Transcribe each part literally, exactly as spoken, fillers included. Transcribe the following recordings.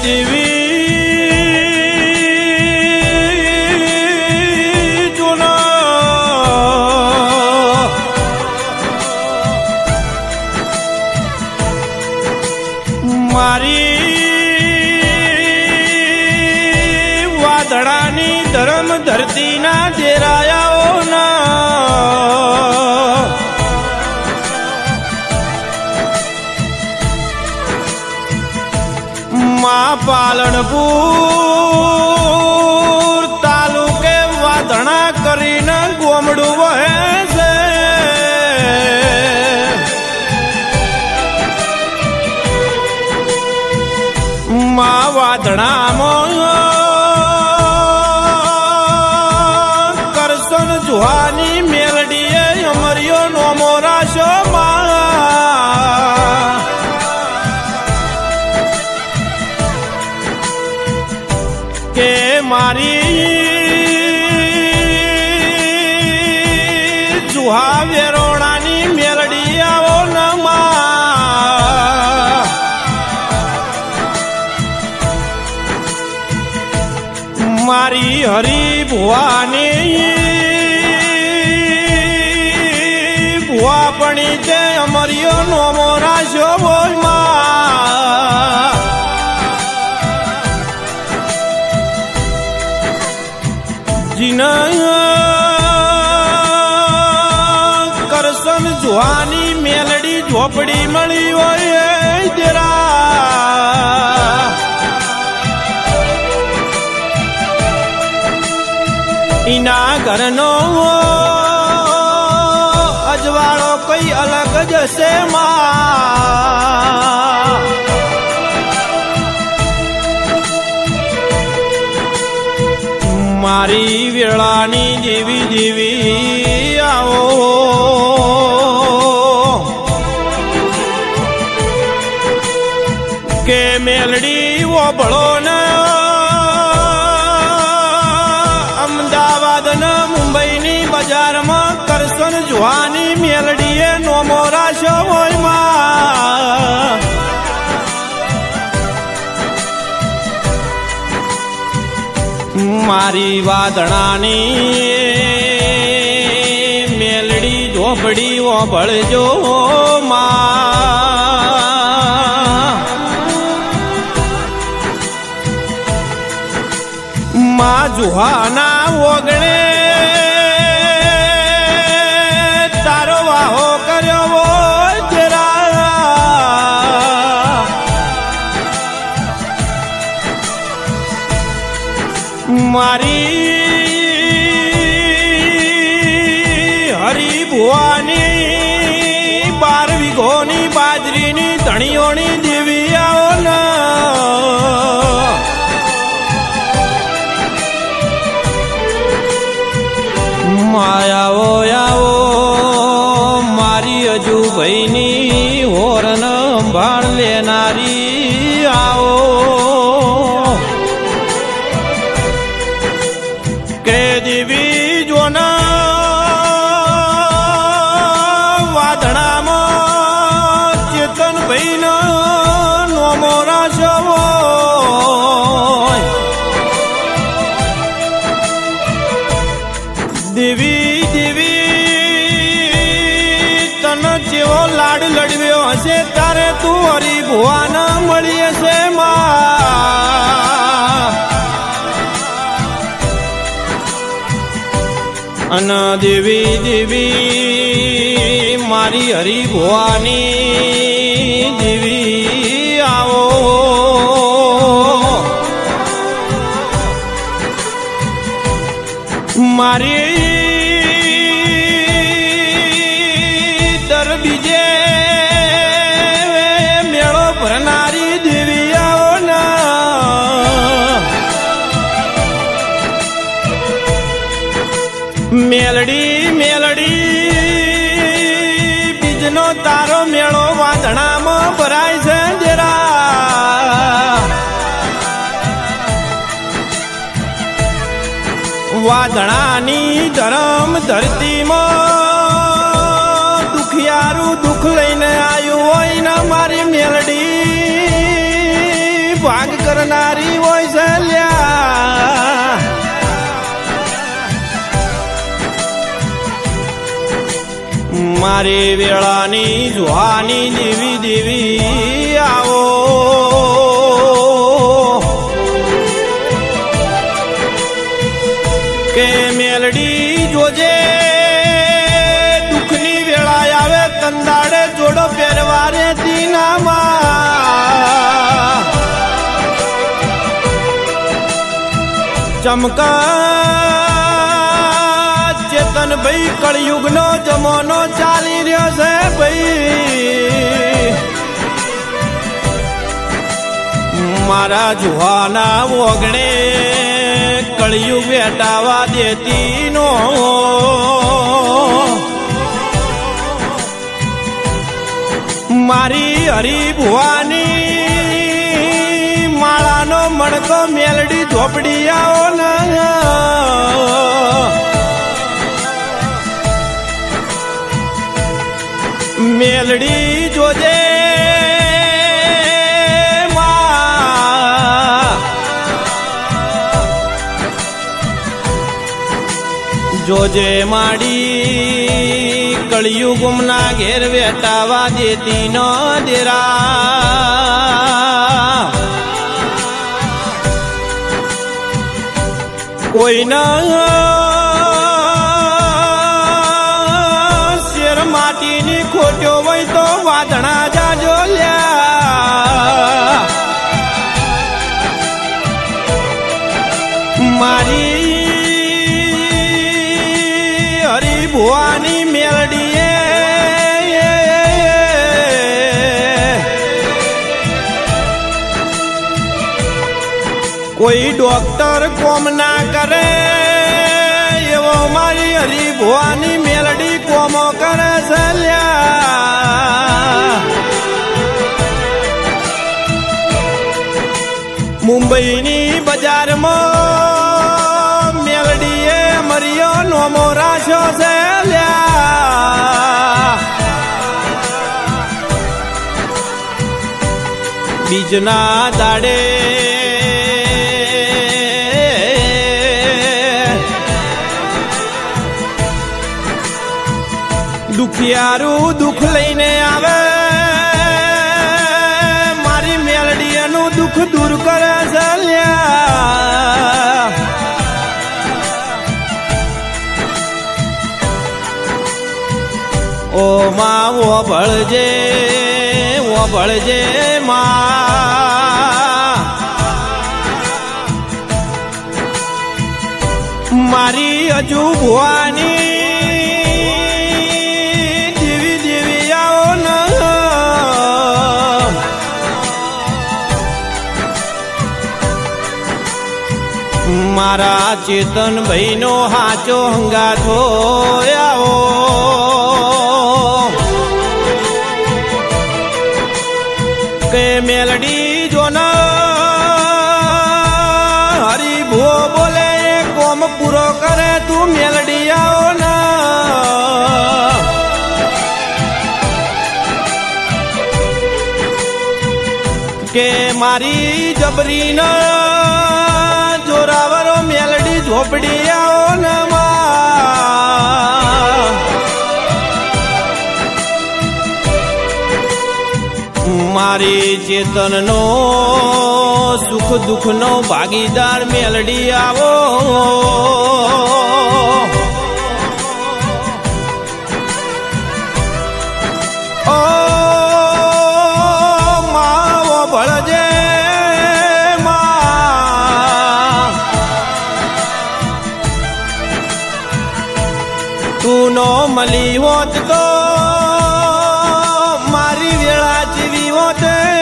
દેવી જોનો મારી વાદળાની ધરમ ધરતીના ડેરાયાઓના માં પાલનપુર તાલુકે વાધણા કરીને ગોમડું વહે છે માં વાધણામાં કરશન જુહાની મેલડીએ અમરિયો નોમો રાશો માં કે મારી જુહા વેરોણાની મેલડી આવો નમા મારી હરી ભુવાની ભુવા પણી તે અમરિયો નોમો રાશો બોલ માં કરશન જુહાની મેલડી ઝોપડી મળી હોય જરા ઈના ઘરનો અજવાળો કઈ અલગ જ હશે માં મારી વેળાની જેવી જેવી આવો કે મેલડી ઓભળો ને અમદાવાદ ને મુંબઈની બજારમાં કરશન જુહાની મેલડીએ નોમો રાશો હોય માં મારી વાદણાની મેલડી ઝોપડી ઓભળજો માં જુહાના ઓગણે તારો વાહો કર્યો હોય જરા મારી હરી ભુવાની બાર વીઘોની બાજરીની ધણીઓની દેવી આવો ને માયાવો આવો મારી હજુ ભાઈની હોરન ભાળ લેનારી આવો કે દેવી જોના વાદણામાં ચેતન ભાઈનો નોમો રાશો દેવી દેવી તન જેવો લાડ લડવ્યો હશે તારે તું હરી ભુવાના મળી હશે માં અન દેવી દેવી મારી હરી ભુવાની દેવી આવો મારી દર બીજે મેળો ભરનારી દેવી આવો ના મેલડી મેલડી બીજનો તારો મેળો વાંધણામાં ભરાય છે જરા વાદળાની ધરમ ધરતીમાં દુખિયારું દુઃખ લઈને આવ્યું હોય ને મારી મેલડી ભાગ કરનારી હોય છે લ્યા. મારી વેળાની જુહાની દેવી દેવી આવો. કે મેલડી જોજે દુઃખની વેળા આવે તંદાડે જોડો પહેરવારે દીનામાં ચમકા ચેતન ભાઈ કળયુગનો જમાનો ચાલી રહ્યો છે ભાઈ. મારા જુહાના વગણે કળયુગ વેટાવા દેતી નો. મારી હરિભુવાની માળાનો મણકો મેલડી ઝોપડી આવો ને. મેલડી જોજે જોજે માડી કળિયુગમના ઘેર વેટાવા દેતી ન દેરા. કોઈના શેર માટીની ખોટ્યો હોય તો વાદણા જાજો લ્યા. મારી હરિભુવાની મેલડીએ કોઈ ડોક્ટર કોમ ના કરે એવો મારી હરિભુવાની મેલડી કોમો કરે છે લ્યા. મુંબઈની બજારમાં મેલડીએ મરિયો નોમો રાખ્યો છે લ્યા. બીજના દાડે દુખિયારું દુઃખ લઈને આવે મારી મેલડી એનું દુઃખ દૂર કરે છે લ્યા. ઓ માં ઓ ભળજે ઓ ભળજે માં મારી હજુ ભુવાની દેવી દેવી આવો ન. મારા ચેતન ભાઈનો હાચો હંગાથો આવો. કે મેલડી જોના હરિભો બોલે કોમ પૂરો કરે તું મેલડી આવો ના. કે મારી જબરી ના જોરાવરો મેલડી ઝોપડી આવો ના. મારી ચેતનનો સુખ દુઃખનો ભાગીદાર મેલડી આવો. ઓ માવો ભળજે માં તું નો મળી હોત તો મારી વેળા જીવી હોત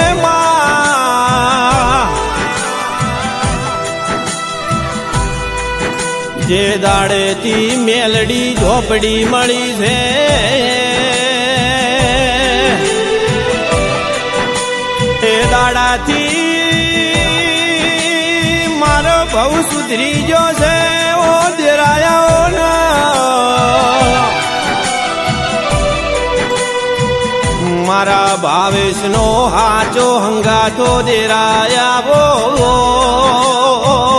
માં. જે દાડેથી મેલડી ઝોપડી મળી છે એ દાડાથી મારો બહુ સુધરી ગયો છે ઓ દેરાયાઓ ના. મારા ભાવેશનો હાચો હંગાથો દેરાયા બો